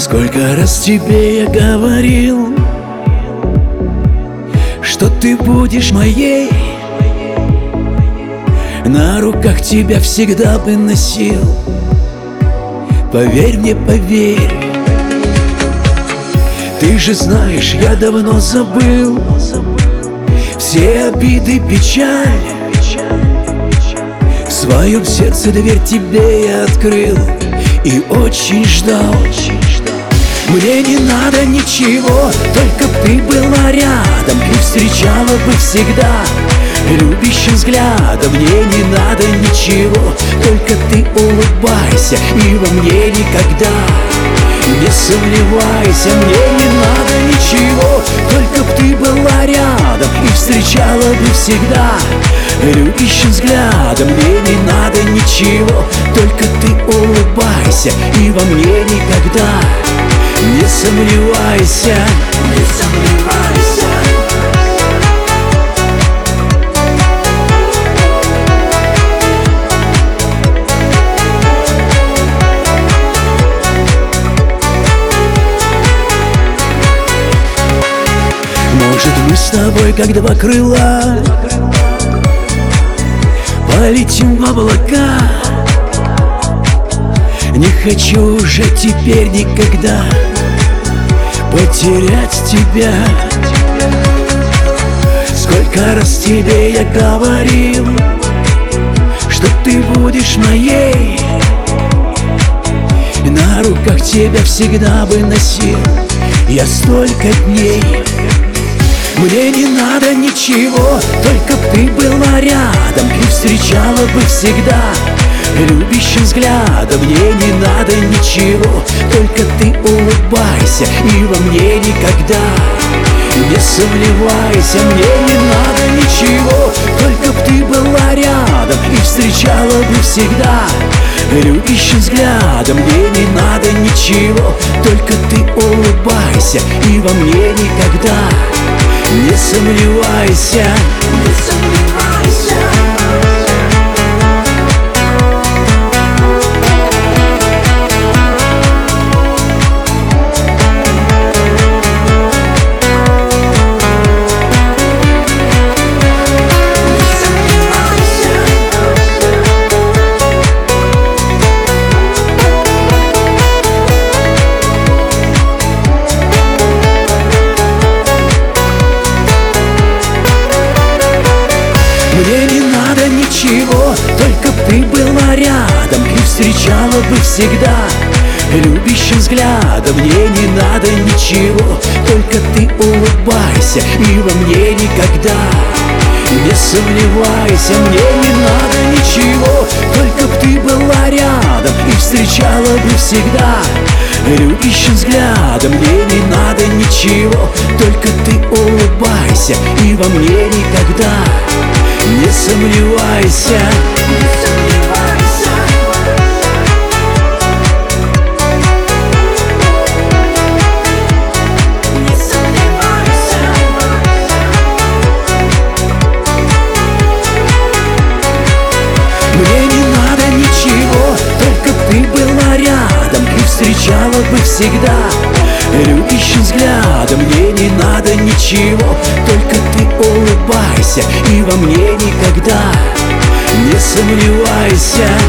Сколько раз тебе я говорил, что ты будешь моей. На руках тебя всегда бы носил. Поверь мне, поверь. Ты же знаешь, я давно забыл все обиды, печаль. В своем сердце дверь тебе я открыл и очень ждал. Мне не надо ничего, только б ты была рядом и встречала бы всегда любящим взглядом. Мне не надо ничего, только ты улыбайся и во мне никогда не сомневайся. Мне не надо ничего, только б ты была рядом и встречала бы всегда любящим взглядом. Мне не надо ничего, только ты улыбайся и во мне никогда не сомневайся. Не сомневайся. Может, мы с тобой, как два крыла, полетим в облака. Не хочу уже теперь никогда потерять тебя. Сколько раз тебе я говорил, что ты будешь моей. На руках тебя всегда бы носил я столько дней. Мне не надо ничего, только б ты была рядом и встречала бы всегда любящим взглядом. Мне не надо ничего, только ты улыбайся и во мне никогда не сомневайся. Мне не надо ничего, только б ты была рядом и встречала бы всегда любящим взглядом. Мне не надо ничего, только ты улыбайся и во мне никогда не сомневайся. Не сомневайся. Мне не надо ничего, только б ты была рядом и встречала бы всегда любящим взглядом. Мне не надо ничего, только ты улыбайся и во мне никогда не сомневайся. Мне не надо ничего, только б ты была рядом и встречала бы всегда любящим взглядом. Мне не надо ничего, только ты улыбайся и во мне никогда не сомневайся. Не сомневайся. Не сомневайся. Мне не надо ничего, только б ты была рядом и встречала бы всегда любящим взглядом. Мне не надо ничего, только ты улыбайся и во мне никогда не сомневайся.